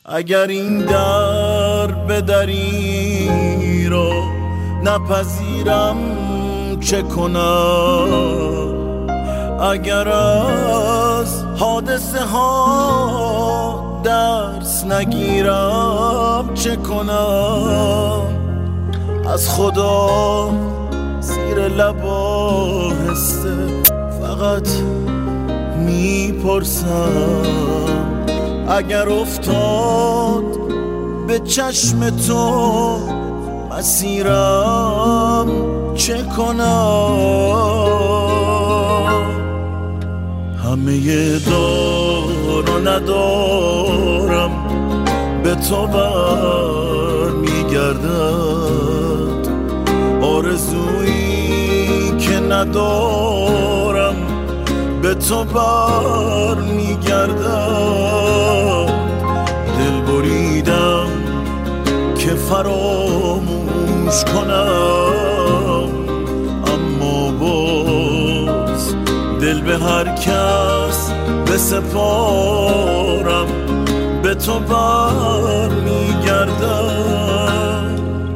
اگر این در به دری رو نپذیرم چه کنم؟ اگر از حادثه ها درس نگیرم چه کنم؟ از خدا زیر لب آهسته فقط میپرسم اگر افتاد به چشم تو مسیرم چه کنم؟ همه دار و ندارم به تو بر میگردد، آرزویی که ندارم به تو بر میگردد. دل بریدم که فراموش کنم، اما باز دل به هر کس بسپارم به تو بر میگردم.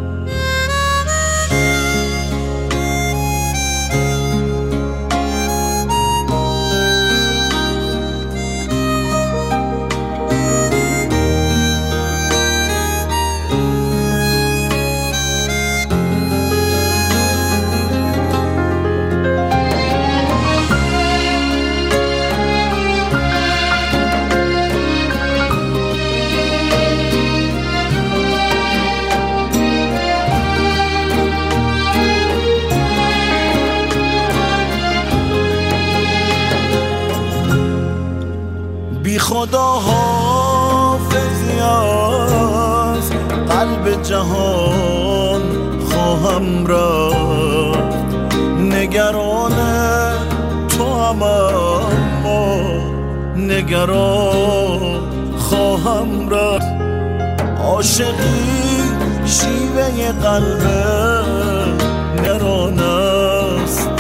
بی خدا حافظی از قلب جهان خواهم رفت، نگران تو هم اما نگران خواهم رفت. عاشقی شیوه قلب نران است،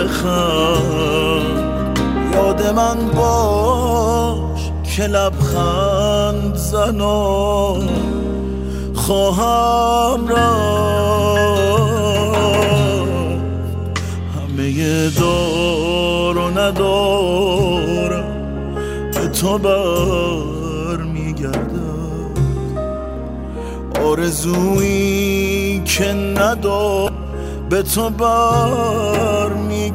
بخند یاد من باش که لبخند زنان خواهم رفت. همه دار و ندارم به تو بر میگردد، آرزویی که ندارم به تو بر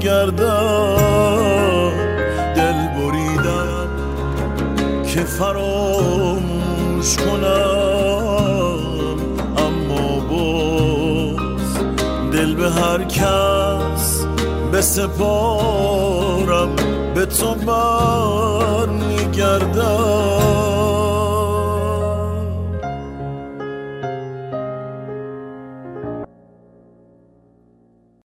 میگردد. دل بریدم که فراموش کنم، اما باز دل به هر کس بسپارم به تو بر میگردم.